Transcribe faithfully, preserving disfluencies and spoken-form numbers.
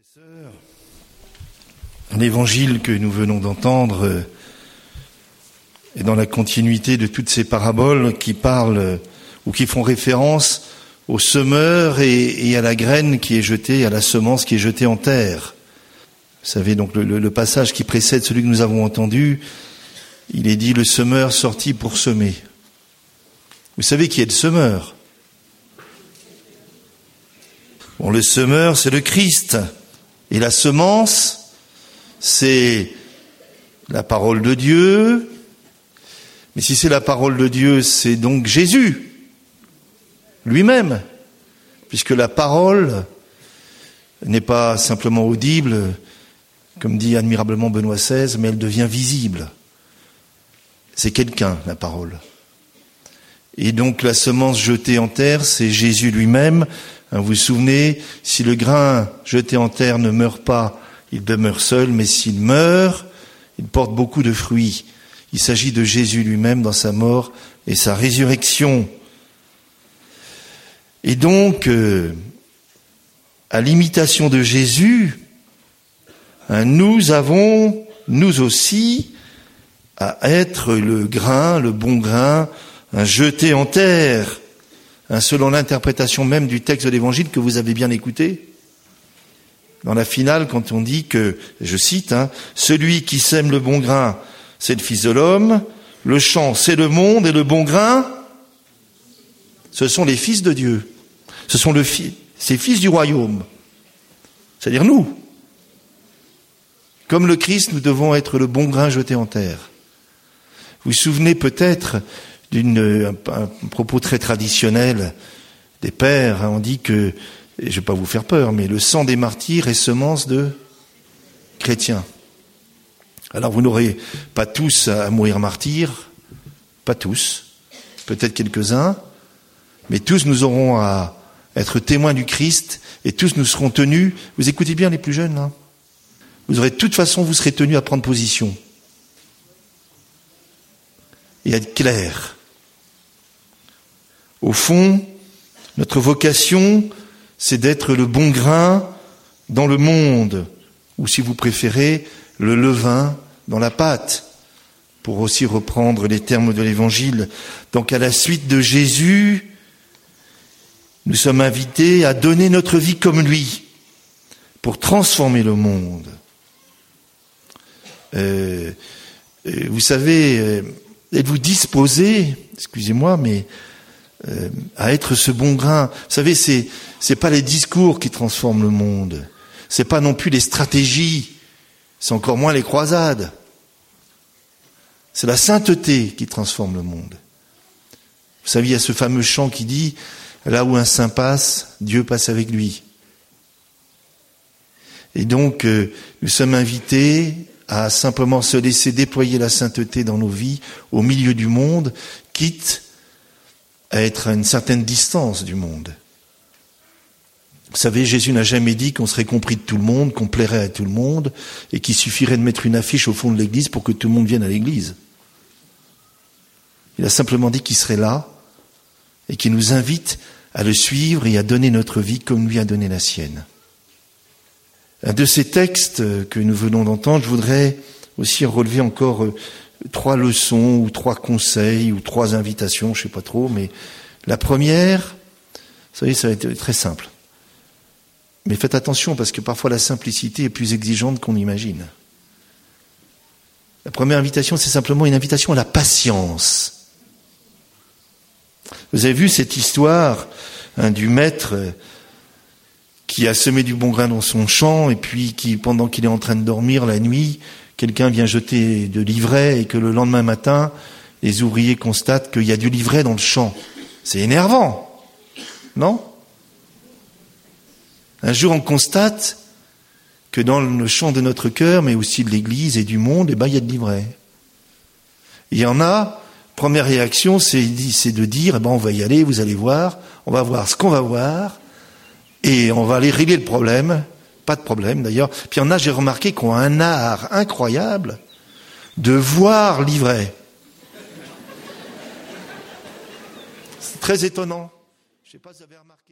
Sœurs, l'évangile que nous venons d'entendre est dans la continuité de toutes ces paraboles qui parlent ou qui font référence au semeur et, et à la graine qui est jetée, à la semence qui est jetée en terre. Vous savez, donc le, le, le passage qui précède celui que nous avons entendu, il est dit le semeur sortit pour semer. Vous savez qui est le semeur? Bon, le semeur, c'est le Christ. Et la semence, c'est la parole de Dieu. Mais si c'est la parole de Dieu, c'est donc Jésus lui-même. Puisque la parole n'est pas simplement audible, comme dit admirablement Benoît seize, mais elle devient visible. C'est quelqu'un, la parole. Et donc la semence jetée en terre, c'est Jésus lui-même. Vous vous souvenez, si le grain jeté en terre ne meurt pas, il demeure seul, mais s'il meurt, il porte beaucoup de fruits. Il s'agit de Jésus lui-même dans sa mort et sa résurrection. Et donc, euh, à l'imitation de Jésus, hein, nous avons, nous aussi, à être le grain, le bon grain, hein, jeté en terre. Hein, selon l'interprétation même du texte de l'Évangile que vous avez bien écouté, dans la finale, quand on dit que, je cite, hein, « Celui qui sème le bon grain, c'est le Fils de l'homme, le champ, c'est le monde, et le bon grain, ce sont les fils de Dieu. Ce sont le fi- ces fils du royaume, c'est-à-dire nous. Comme le Christ, nous devons être le bon grain jeté en terre. Vous vous souvenez peut-être d'une un, un propos très traditionnel des pères, hein, on dit que, et je ne vais pas vous faire peur, mais le sang des martyrs est semence de chrétiens. Alors vous n'aurez pas tous à mourir martyrs, pas tous, peut-être quelques-uns, mais tous nous aurons à être témoins du Christ et tous nous serons tenus, vous écoutez bien les plus jeunes là, vous aurez de toute façon, vous serez tenus à prendre position et à être clair. Au fond, notre vocation, c'est d'être le bon grain dans le monde, ou si vous préférez, le levain dans la pâte, pour aussi reprendre les termes de l'Évangile. Donc à la suite de Jésus, nous sommes invités à donner notre vie comme lui, pour transformer le monde. Euh, vous savez, êtes-vous disposés, excusez-moi, mais Euh, à être ce bon grain. Vous savez, c'est c'est pas les discours qui transforment le monde. C'est pas non plus les stratégies. C'est encore moins les croisades. C'est la sainteté qui transforme le monde. Vous savez, il y a ce fameux chant qui dit « Là où un saint passe, Dieu passe avec lui ». Et donc, euh, nous sommes invités à simplement se laisser déployer la sainteté dans nos vies, au milieu du monde, quitte à être à une certaine distance du monde. Vous savez, Jésus n'a jamais dit qu'on serait compris de tout le monde, qu'on plairait à tout le monde, et qu'il suffirait de mettre une affiche au fond de l'église pour que tout le monde vienne à l'église. Il a simplement dit qu'il serait là, et qu'il nous invite à le suivre et à donner notre vie comme lui a donné la sienne. Un de ces textes que nous venons d'entendre, je voudrais aussi relever encore trois leçons ou trois conseils ou trois invitations, je ne sais pas trop, mais la première, vous savez, ça va être très simple. Mais faites attention parce que parfois la simplicité est plus exigeante qu'on imagine. La première invitation, c'est simplement une invitation à la patience. Vous avez vu cette histoire hein, du maître qui a semé du bon grain dans son champ et puis qui, pendant qu'il est en train de dormir la nuit, quelqu'un vient jeter de l'ivraie et que le lendemain matin, les ouvriers constatent qu'il y a du livret dans le champ. C'est énervant, non? Un jour, on constate que dans le champ de notre cœur, mais aussi de l'Église et du monde, eh ben, il y a de l'ivraie. Il y en a, première réaction, c'est, c'est de dire, eh ben, on va y aller, vous allez voir, on va voir ce qu'on va voir, et on va aller régler le problème. Pas de problème d'ailleurs. Puis il y en a, j'ai remarqué, qui ont un art incroyable de voir l'ivraie. C'est très étonnant. Je ne sais pas si vous avez remarqué.